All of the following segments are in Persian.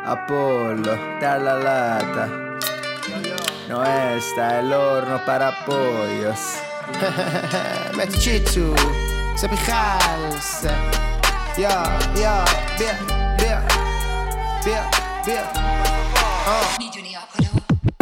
Apollo, dar la lata. No, esta el horno para pollos. Met Chitu, Seppi Gals. Ja, بیا میدونی آپولو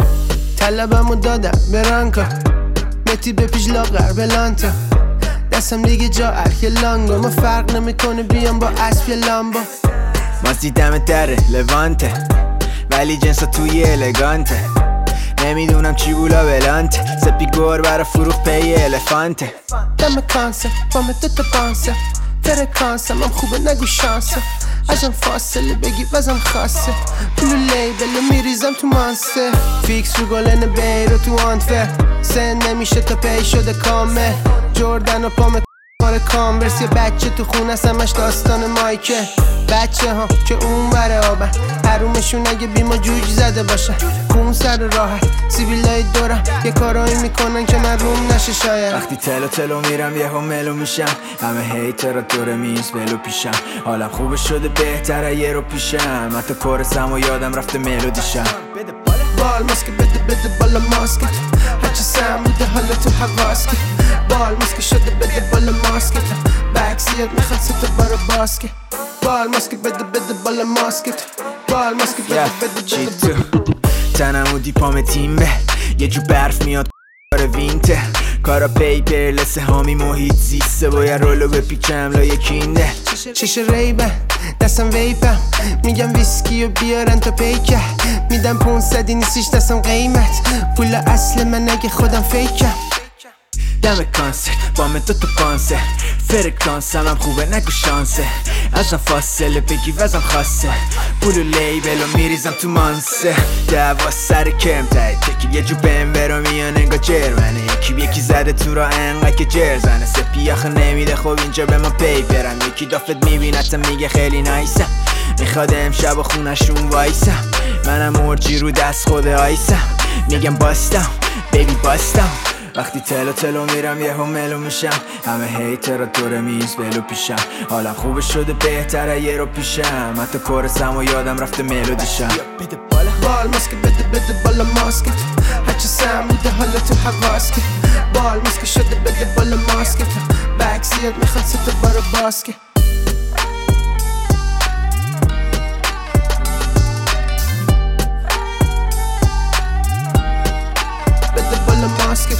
طلبمو دادم برانکا متی به پیش لاغر بلانتا دستم دیگه جا ارک لانگو ما فرق نمیکنه بیام با اسب یا لامبو ماستی دم دره لوانته ولی جنسا توی الگانته نمیدونم چی بولا بلانته سپی گور برا فروخ پی الفانته دم کانسه با من دوتا پانسه فرکانسم هم خوبه نگو شانسه ازم فاصله بگی وزم خاصه پلو لیبلو میریزم تو مانسه فیکس رو گلن بیرو تو آنتفر سن نمیشه تا پی شده کامل جردن و پام کار کامبرس یه بچه تو خونه همش داستان مایکه بچه ها که اون بره آبن حرومشون اگه بیما جوج زده باشن کون سر راحت سیبیلای دورم یه کارایی میکنن که من روم نشه شاید وقتی تلو میرم یه هم ملو میشم همه هیترها دور میز ولو پیشم حالم خوبه شده بهتره یه رو پیشم حتی کورسم و یادم رفته ملودیشم بال ماسک بده بالا ماسکت هرچی سم بوده حالا تو حواسکت بال ماسک شده بده بالا ماسکت بکسیت میخواد ستا بارو باسکت بال ماسک بده بالا ماسکت بال ماسک بده چی تو تنمو دیپام تیمه یه جو برف میاد کار وینته کارا پیپر لسه هامی محیط زیسته باید رولو بپیچم لایه کینده چش ریبه دستم ویپم میگم ویسکی و بیارن تا پیکه میدم 500 نیستیش دستم قیمت پول اصل من اگه خودم فیکم دم کانسر با من دوتا پانسه فرکانسم هم خوبه نگو شانسه ازم فاصله بگی وزم خاصه پولو لیبلو میریزم تو مانسه دوا سر کم تایی تکی یه جو بمبر و میان انگا جرمنه یکی زده تو را انقا که جرزنه سپی آخه نمیده خب اینجا به من پی برم یکی دافت میبینتم میگه خیلی نایسم میخواد امشب و خونشون وایسم منم مرجی رو دست خود آیسم میگم باستم بیبی باستم وقتی تلو میرم یه هم ملو میشم همه هیترها دور میز ولو پیشم حالم خوبه شده بهتره یه رو پیشم حتی کورسم و یادم رفته ملودیشم بال ماسک بده بالا ماسکت هرچی سم بوده حالا تو حواسکت بال ماسک شده بده بالا ماسکت بکسیت میخواد ستا بارو باسکت بده بالا ماسکت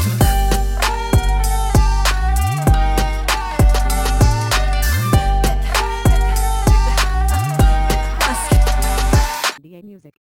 DA Music